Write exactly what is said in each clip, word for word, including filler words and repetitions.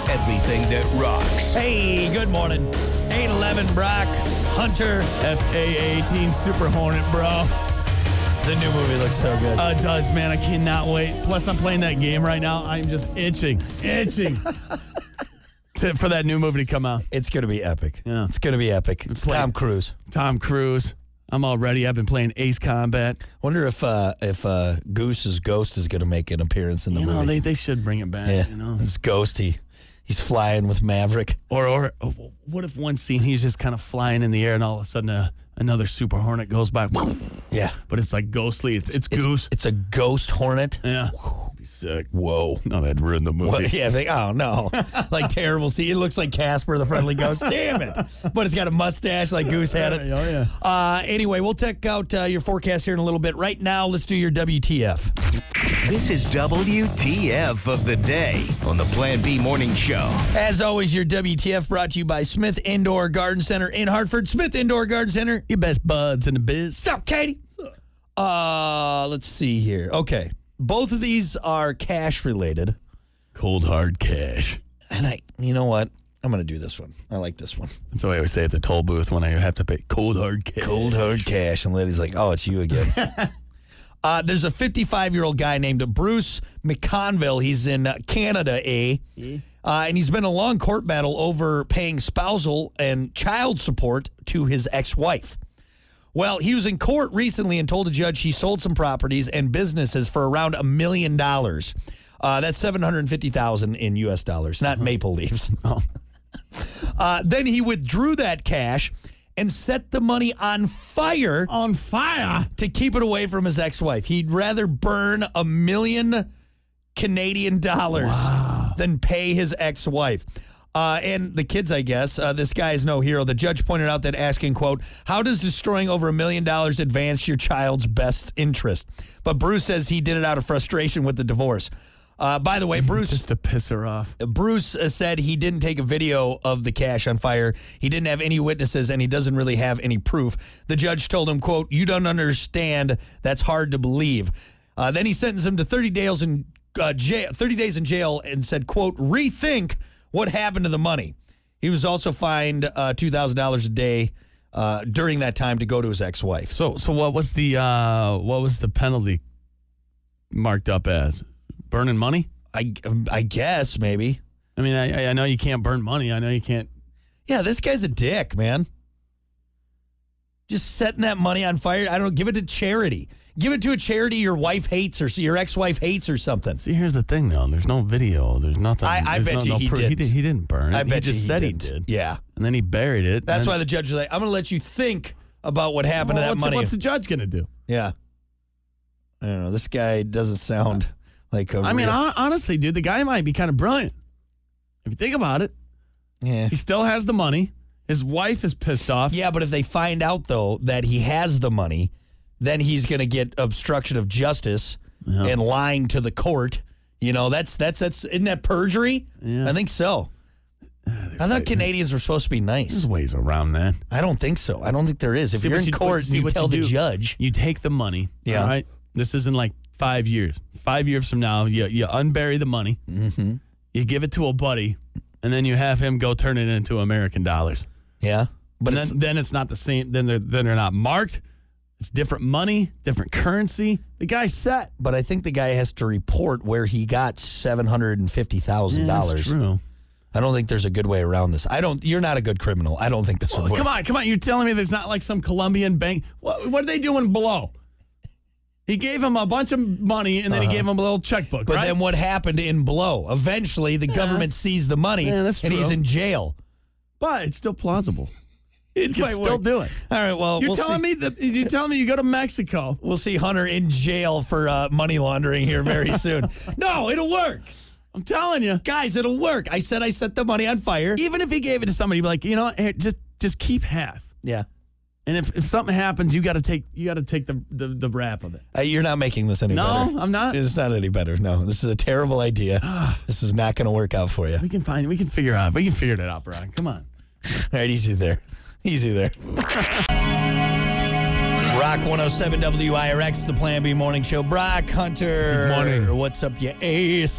everything that rocks. Hey, good morning. eight eleven Brock, Hunter, F A eighteen Super Hornet, bro. The new movie looks so good. Uh, it does, man. I cannot wait. Plus, I'm playing that game right now. I'm just itching, itching to, for that new movie to come out. It's going to be epic. Yeah. It's going to be epic. It's like- Tom Cruise. Tom Cruise. I'm all ready. I've been playing Ace Combat. Wonder if uh, if uh, Goose's ghost is going to make an appearance in the You know, movie. they, they should bring it back, yeah, you know. it's Ghosty. He's flying with Maverick. Or, or oh, what if one scene he's just kind of flying in the air and all of a sudden uh, another Super Hornet goes by? Yeah. But it's like ghostly. It's, it's, It's, Goose. it's a ghost hornet. Yeah. Be sick. Whoa. No, that'd ruin the movie. Well, yeah, they, oh no. Like terrible. See, it looks like Casper the Friendly Ghost. Damn it. But it's got a mustache like Goose had it. Oh, yeah. Uh, anyway, we'll check out uh, your forecast here in a little bit. Right now, let's do your W T F. This is W T F of the day on the Plan B Morning Show. As always, your W T F brought to you by Smith Indoor Garden Center in Hartford. Smith Indoor Garden Center. Your best buds in the biz. What's up, Katie? Uh, let's see here. Okay. Both of these are cash related. Cold hard cash. And I, you know what? I'm going to do this one. I like this one. That's what I always say at the toll booth when I have to pay cold hard cash. Cold hard cash. And Liddy's like, oh, it's you again. uh, there's a fifty-five-year-old guy named Bruce McConville. He's in uh, Canada, eh? Yeah. Uh, and he's been in a long court battle over paying spousal and child support to his ex-wife. Well, he was in court recently and told a judge he sold some properties and businesses for around a million dollars. Uh, that's seven hundred fifty thousand dollars in U S dollars, not maple leaves. Oh. Uh, then he withdrew that cash and set the money on fire. On fire? To keep it away from his ex-wife. He'd rather burn a million Canadian dollars wow. than pay his ex-wife. Uh, and the kids, I guess, uh, this guy is no hero. The judge pointed out that asking, quote, how does destroying over a million dollars advance your child's best interest? But Bruce says he did it out of frustration with the divorce. Uh, by the way, Bruce... Just to piss her off. Bruce uh, said he didn't take a video of the cash on fire. He didn't have any witnesses, and he doesn't really have any proof. The judge told him, quote, you don't understand. That's hard to believe. Uh, then he sentenced him to thirty days in uh, jail, thirty days in jail and said, quote, rethink what happened to the money. He was also fined uh, two thousand dollars a day uh, during that time to go to his ex-wife. So so what was the uh, what was the penalty marked up as? Burning money? I, I guess, maybe. I mean, I, I know you can't burn money. I know you can't. Yeah, this guy's a dick, man. Just setting that money on fire. I don't know. Give it to charity. Give it to a charity your wife hates or your ex-wife hates or something. See, here's the thing, though. There's no video. There's nothing. I, I There's bet no, you no he, proof. didn't. he did. He didn't burn it. I bet he just he said didn't. he did. Yeah. And then he buried it. That's and why the judge was like, I'm going to let you think about what happened well, to that what's money. The, what's the judge going to do? Yeah. I don't know. This guy doesn't sound like a I mean, real... honestly, dude, the guy might be kind of brilliant. If you think about it. Yeah. He still has the money. His wife is pissed off. Yeah, but if they find out, though, that he has the money, then he's going to get obstruction of justice yeah. and lying to the court. You know, that's, that's, that's, isn't that perjury? Yeah. I think so. Uh, I thought Canadians were supposed to be nice. There's ways around that. I don't think so. I don't think there is. If see, you're in you, court and you tell you the judge. You take the money. Yeah. All right. This isn't like five years. Five years from now, you, you unbury the money. Mm-hmm. You give it to a buddy, and then you have him go turn it into American dollars. Yeah. But then, then it's not the same. Then they're, then they're not marked. It's different money, different currency. The guy's set. But I think the guy has to report where he got seven hundred fifty thousand yeah, dollars. That's true. I don't think there's a good way around this. I don't. You're not a good criminal. I don't think this well, would work. Come on, come on. You're telling me there's not like some Colombian bank. What, what are they doing below? He gave him a bunch of money, and then uh-huh. he gave him a little checkbook, But right? then what happened in Blow? Eventually, the yeah. government seized the money, yeah, that's and true. he's in jail. But it's still plausible. It can still work. do it. All right, well, you're we'll telling see. me that you telling me you go to Mexico. We'll see Hunter in jail for uh, money laundering here very soon. No, it'll work. I'm telling you, guys, it'll work. I said I set the money on fire. Even if he gave it to somebody, be like, you know, hey, just just keep half. Yeah. And if, if something happens, you got to take you got to take the, the the rap of it. Uh, you're not making this any no, better. No, I'm not. It's not any better. No, this is a terrible idea. This is not going to work out for you. We can find. We can figure out. We can figure it out, Brian. Come on. All right, easy there. Easy there. Brock one oh seven W I R X, the Plan B Morning Show. Brock, Hunter. Good morning. What's up, you ace?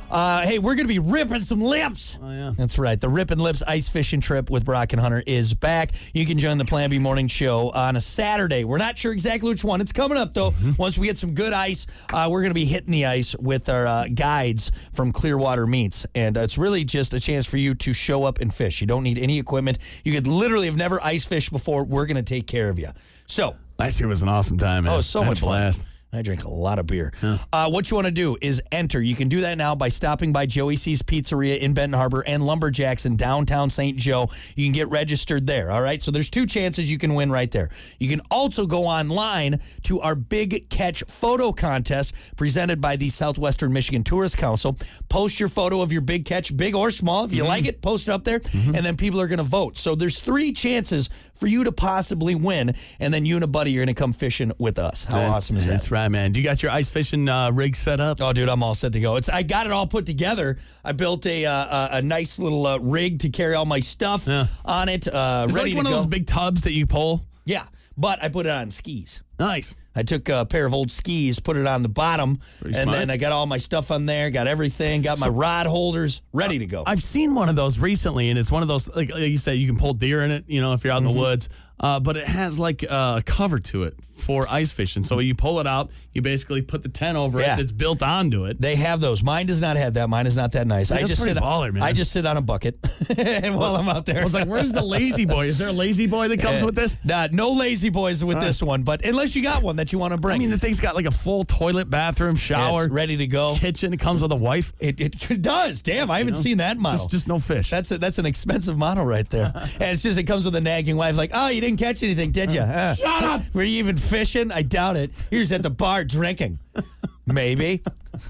Uh, hey, we're going to be ripping some lips. Oh, yeah. That's right. The Rippin' Lips Ice Fishing Trip with Brock and Hunter is back. You can join the Plan B Morning Show on a Saturday. We're not sure exactly which one. It's coming up, though. Mm-hmm. Once we get some good ice, uh, we're going to be hitting the ice with our uh, guides from Clearwater Meats. And uh, it's really just a chance for you to show up and fish. You don't need any equipment. You could literally have never ice fished before. We're going to take care of you. So, last year was an awesome time, man. Oh, so I had much a blast. fun. I drink a lot of beer. Huh. Uh, what you want to do is enter. You can do that now by stopping by Joey C's Pizzeria in Benton Harbor and Lumberjacks in downtown Saint Joe. You can get registered there, all right? So there's two chances you can win right there. You can also go online to our Big Catch photo contest presented by the Southwestern Michigan Tourist Council. Post your photo of your big catch, big or small. If you mm-hmm. like it, post it up there, mm-hmm. and then people are going to vote. So there's three chances for you to possibly win, and then you and a buddy are going to come fishing with us. How man, awesome is that? That's right, man. Do you got your ice fishing uh, rig set up? Oh, dude, I'm all set to go. It's I got it all put together. I built a uh, a, a nice little uh, rig to carry all my stuff yeah. on it. Uh, Is it ready like one to of go. those big tubs that you pull? Yeah, but I put it on skis. Nice. I took a pair of old skis, put it on the bottom, Pretty and smart. then I got all my stuff on there, got everything, got my rod holders ready to go. I've seen one of those recently, and it's one of those, like, like you said, you can pull deer in it, you know, if you're out in Mm-hmm. the woods. Uh, but it has like uh, a cover to it for ice fishing. So you pull it out, you basically put the tent over Yeah. it. It's built onto it. They have those. Mine does not have that. Mine is not that nice. That's I just pretty sit. baller, man. I just sit on a bucket, and while I'm out there, I was like, "Where's the lazy boy? Is there a lazy boy that comes Uh, with this?" Nah, no lazy boys with Uh, this one. But unless you got one that you want to bring, I mean, the thing's got like a full toilet, bathroom, shower, it's ready to go. kitchen. It comes with a wife. It, it does. Damn, I haven't know? seen that model. Just, just no fish. That's a, that's an expensive model right there. And it's just it comes with a nagging wife like, oh, you didn't catch anything, did you? Uh, Shut up. Were you even fishing? I doubt it. You're just at the bar drinking. Maybe.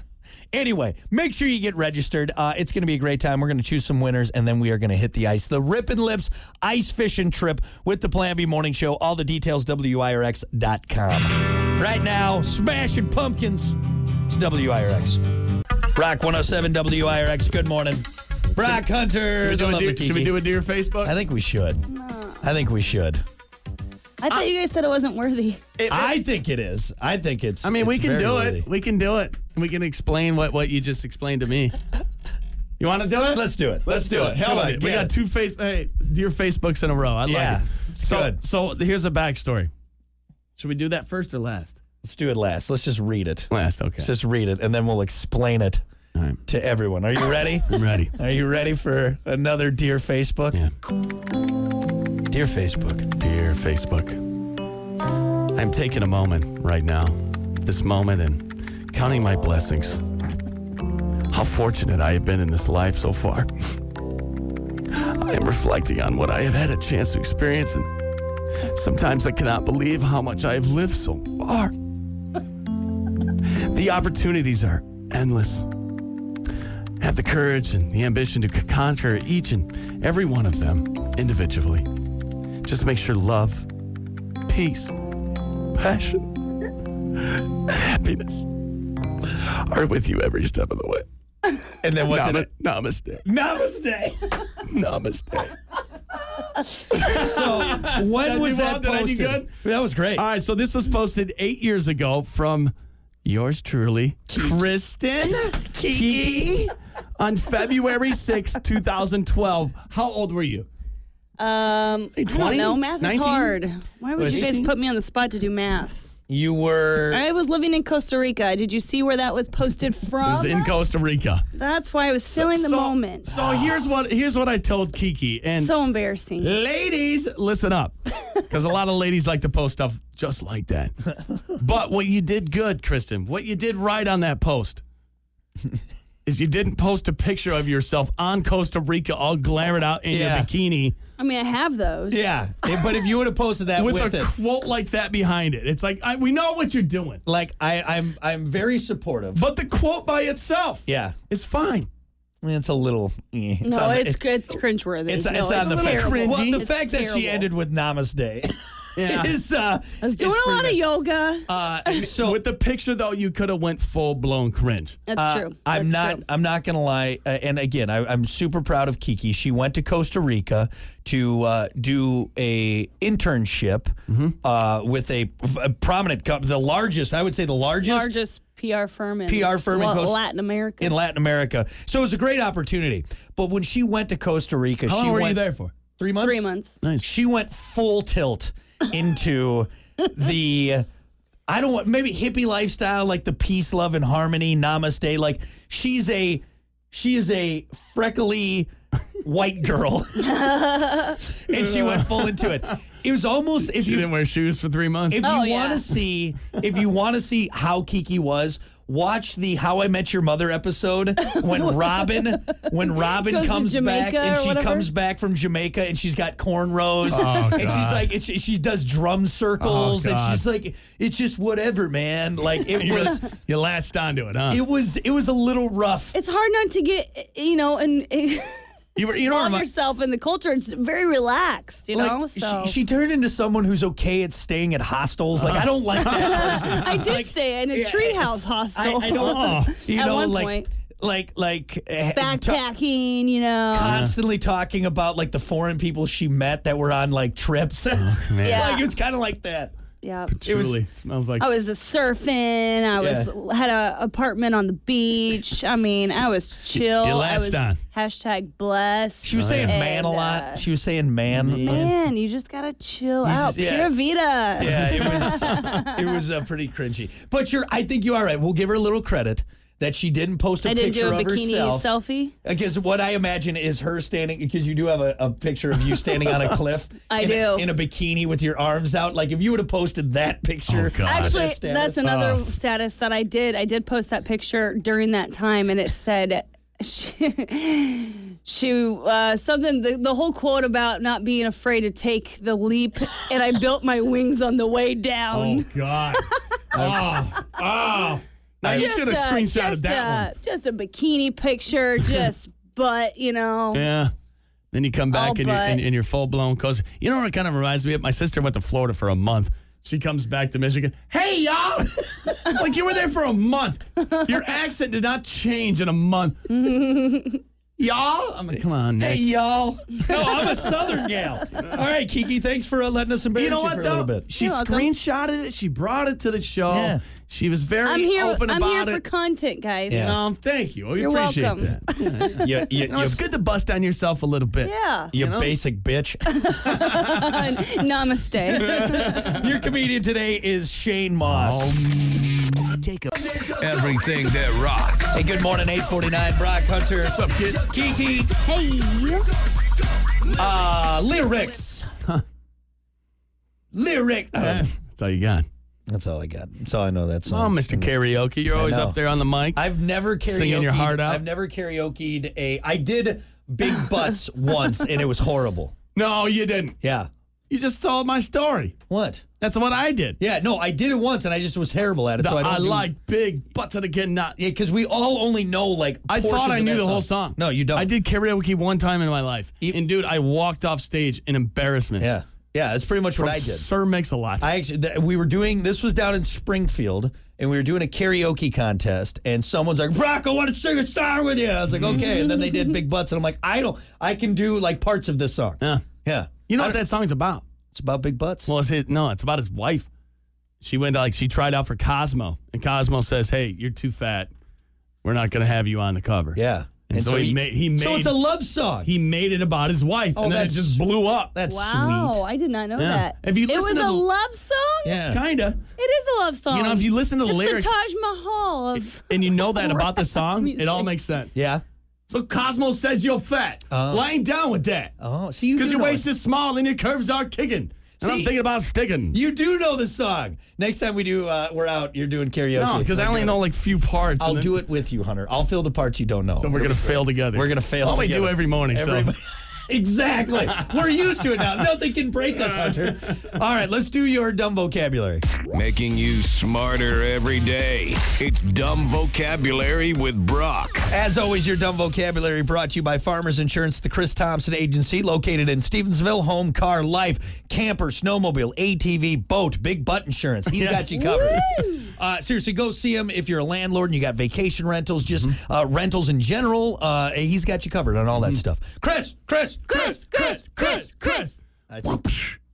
Anyway, make sure you get registered. Uh, it's going to be a great time. We're going to choose some winners, and then we are going to hit the ice. The Rippin' Lips Ice Fishing Trip with the Plan B Morning Show. All the details, W I R X dot com. Right now, Smashing Pumpkins. It's W I R X. Rock one oh seven W I R X. Good morning. Brock Hunter. Should we, the do a lovely deer, should we Kiki. do a deer Facebook? I think we should. No. I think we should. I thought you guys said it wasn't worthy. It, I think it is. I think it's. I mean, we it's can very do worthy. it. We can do it. And we can explain what, what you just explained to me. You want to do it? Let's do it. Let's, do it. Hell, Come on, we get got it. two face, hey, dear Facebooks in a row. I Yeah, like it. it's so, good. So here's a backstory. Should we do that first or last? Let's do it last. Let's just read it. Last, okay. Let's just read it, and then we'll explain it All right. to everyone. Are you ready? I'm ready. Are you ready for another Dear Facebook? Yeah. Dear Facebook. Dear Facebook, I'm taking a moment right now, this moment, and counting my blessings. How fortunate I have been in this life so far. I am reflecting on what I have had a chance to experience, and sometimes I cannot believe how much I have lived so far. The opportunities are endless. Have the courage and the ambition to conquer each and every one of them individually. Just make sure love, peace, passion, and happiness are with you every step of the way. And then what's Nam- it? Namaste. Namaste. Namaste. So when Did I was do that well? Did I do posted? good? That was great. All right, so this was posted eight years ago from yours truly, Kristen Kiki, on February sixth, twenty twelve. How old were you? Um, I twenty? don't know. Math nineteen? is hard. Why would Was you guys eighteen? put me on the spot to do math? You were. I was living in Costa Rica. Did you see where that was posted from? It was in Costa Rica. That's why I was feeling the so, moment. So here's what here's what I told Kiki. And So embarrassing. ladies, listen up. Because a lot of ladies like to post stuff just like that. But what you did good, Kristen, what you did right on that post is you didn't post a picture of yourself on Costa Rica all glared out in Yeah. your bikini I mean, I have those. Yeah, but if you would have posted that with, with, a it, quote like that behind it. It's like, I, we know what you're doing. like I, I'm, I'm very supportive. But the quote by itself yeah, is fine. I mean, it's a little. eh, It's No, on the- it's it's, it's cringeworthy. It's, no, it's on the terrible. fact. cringy. Well, the It's fact that she terrible. ended with Namaste Yeah. is. Uh, I was doing is a lot of pretty bad. yoga. Uh, so With the picture, though, you could have went full-blown cringe. That's uh, true. I'm That's not. true. I'm not gonna lie. Uh, and again, I, I'm super proud of Kiki. She went to Costa Rica to uh, do a internship Mm-hmm. uh, with a, a prominent company, the largest. I would say the largest, Largest P R firm in P R firm in La- Costa- Latin America. in Latin America. So it was a great opportunity. But when she went to Costa Rica, How she long were went you there for? three months. Three months. Nice. She went full tilt into the. I don't want maybe hippie lifestyle, like the peace, love, and harmony, namaste. Like she's a, she is a freckly white girl, and she went full into it. It was almost if She you didn't wear shoes for three months. if Oh, you yeah. want to see if you want to see how Kiki was, watch the How I Met Your Mother episode when Robin when Robin Goes to comes back Jamaica and or she whatever. comes back from Jamaica and she's got cornrows Oh, and she's God. like and she, she does drum circles Oh, and God. she's like it's just whatever, man. Like it you, was just- you latched onto it, huh? it was it was a little rough. It's hard not to get, you know, and You, were, you know, involve remi- yourself in the culture. It's very relaxed, you know. Like So she, she turned into someone who's okay at staying at hostels. Like I don't like that person. I did Like, stay in a yeah, treehouse I, hostel. I don't. You At know, one like, point. like, like, eh, ta- Backpacking, you know. constantly talking about like the foreign people she met that were on like trips. man. Yeah. Like it was kind of like that. Yeah. it was- Truly smells like. I was surfing. I was had a apartment on the beach. I mean, I was chill. You I latched was on. hashtag blessed. She was saying man a And, lot. uh, She was saying man. Man, you just gotta chill You out. just- yeah. Pura vida. Yeah, it was. It was uh, pretty cringy. But you're. I think you are right. We'll give her a little credit that she didn't post a I didn't picture do a of bikini herself. selfie. Because what I imagine is her standing, because you do have a, a picture of you standing on a cliff. I in do. A, in a bikini with your arms out. Like if you would have posted that picture. Oh, God. Actually, that status- that's another Oh. status that I did. I did post that picture during that time, and it said she, she uh, something. The, the whole quote about not being afraid to take the leap, and I built my wings on the way down. Oh, God. oh, oh. Now, you Just should have a- screenshotted just that a, Just a bikini picture, just butt, you know. one. Yeah. Then you come back Oh, and, you're, but- and, and you're full blown cozy. You know what it kind of reminds me of? My sister went to Florida for a month. She comes back to Michigan. Hey, y'all! Like you were there for a month. Your accent did not change in a month. Y'all? I'm like, come on, Nick. Hey, y'all. No, I'm a Southern gal. All right, Kiki, thanks for uh, letting us embarrass You know you what, for a though? little bit. She You're welcome. screenshotted it. She brought it to the show. Yeah. She was very I'm here. open I'm about here for it. content, guys. Yeah. Um, thank you. We You're appreciate welcome. that. You, you, You know, you, it's good to bust on yourself a little bit. Yeah. you you know? basic bitch. Namaste. Your comedian today is Shane Moss. Take a everything that rocks. Hey, good morning, eight forty-nine. Brock Hunter. What's up, kid? Kiki. Hey. Uh, lyrics. Lyrics. Eh, That's all you got. That's all I got. That's all I know that Oh, song. Mister Karaoke, you're I always know. up there on the mic. I've never karaoke. Singing your heart out? I've never karaoke'd a. I did Big Butts once, and it was horrible. no, you didn't. Yeah. You just told my story. What? That's what I did. Yeah. No, I did it once, and I just was terrible at it. The so I, don't I do- like big butts and again not. Yeah, because we all only know like. I portions thought I of knew that the whole song. No, you don't. I did karaoke one time in my life. You- and dude, I walked off stage in embarrassment. Yeah. Yeah. That's pretty much From what I did. Sir Mix-a-Lot. I actually, th- we were doing, this was down in Springfield, and we were doing a karaoke contest, and someone's like, Brock, I want to sing a song with you. And I was like, okay. And then they did Big Butts, and I'm like, I don't, I can do like parts of this song. Yeah. Yeah. You know I what don't- that song's about? It's about big butts. Well, it's his, no, it's about his wife. She went to, like, she tried out for Cosmo, and Cosmo says, hey, you're too fat. We're not going to have you on the cover. Yeah. And, so, he, made, he made So it's a love song. he made it about his wife, Oh, and then it that's- just blew up. That's Wow, sweet. I did not know Yeah. that. If you it listen was to a the- love song. Yeah. Kinda. It is a love song. You know, if you listen to the it's lyrics the Taj Mahal of. and you know that about the song, music. it all makes sense. Yeah. So Cosmo says you're fat. Oh. Well, I ain't down with that. Oh, see, you Because do your know waist it. is small and your curves are kicking. And I'm See- thinking about sticking. You do know the song. Next time we do, uh, we're out, you're doing karaoke. No, because I only know like few parts. I'll and then- do it with you, Hunter. I'll fill the parts you don't know. So we're going to fail together. We're gonna fail Well, we together. do every morning. Every- so. Exactly. We're used to it now. Nothing can break us, Hunter. All right, let's do your dumb vocabulary. Making you smarter every day. It's Dumb Vocabulary with Brock. As always, your dumb vocabulary brought to you by Farmers Insurance, the Chris Thompson Agency, located in Stevensville. Home, car, life, camper, snowmobile, A T V, boat, big butt insurance. He's Yes. got you covered. Uh, seriously, go see him if you're a landlord and you got vacation rentals, just uh, rentals in general. Uh, he's got you covered on all that stuff. Chris, Chris, Chris, Chris, Chris, Chris. That's-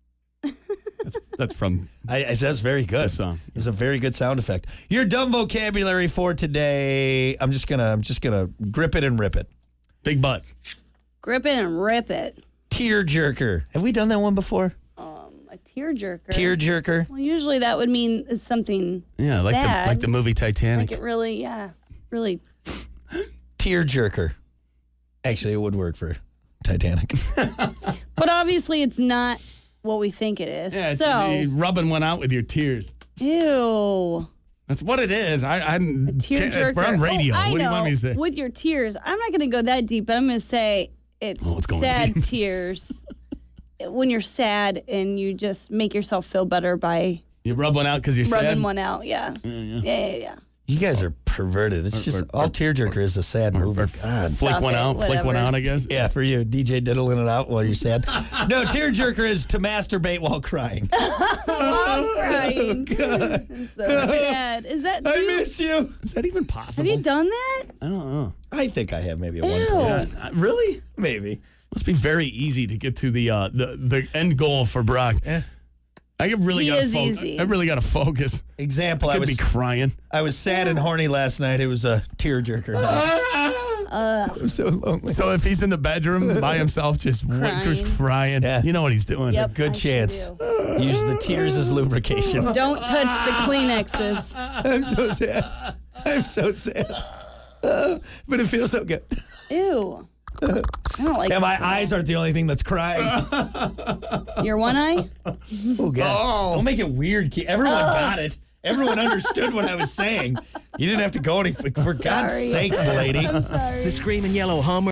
That's, that's from I, I, that's very good. the song. It's a very good sound effect. Your dumb vocabulary for today. I'm just gonna. I'm just gonna grip it and rip it. Big butts. Grip it and rip it. Tear jerker. Have we done that one before? Um, a tear jerker. Tear jerker. Well, usually that would mean it's something Yeah, like sad. the like the movie Titanic. Like it really, yeah, really. Tear jerker. Actually, it would work for Titanic. But obviously, it's not what we think it is. yeah, it's so, you're rubbing one out with your tears. ew. That's what it is. I, I Tear jerker. We're on radio. Oh, I what do you know. want me to say? With your tears, I'm not going to go that deep, but I'm going to say it's, Oh, it's going sad deep. tears. When you're sad and you just make yourself feel better by You rub one out because you're rubbing sad. one out. Yeah. Yeah, yeah, yeah. yeah. You guys are perverted. It's just all tearjerker is a sad movie. God. Flick Stop one it, out. Flick one whatever. out. I guess. Yeah, for you, D J diddling it out while you're sad. No, tearjerker is to masturbate while crying. I'm crying. I'm so sad. Is that I do- miss you. Is that even possible? Have you done that? I don't know. I think I have maybe at Ew. one point. Yeah, uh, really? Maybe. Must be very easy to get to the uh, the the end goal for Brock. Yeah. I really He got to is focus. easy. I really got to focus. Example, I I could was be crying. I was sad and horny last night. It was a tearjerker night. Uh, I'm so lonely. So if he's in the bedroom by himself, just wa- Crying. just crying, Yeah. you know what he's doing. Yep. Good I sure chance. do. Use the tears as lubrication. Don't touch the Kleenexes. I'm so sad. I'm so sad. Uh, but it feels so good. Ew. I don't like And my eyes aren't the only thing that's crying. your one eye. Oh, God. Don't make it weird. Ke- Everyone got it. Everyone understood what I was saying. You didn't have to go any. For God's Sorry. sakes, lady. I'm sorry. The Screaming Yellow Hummer.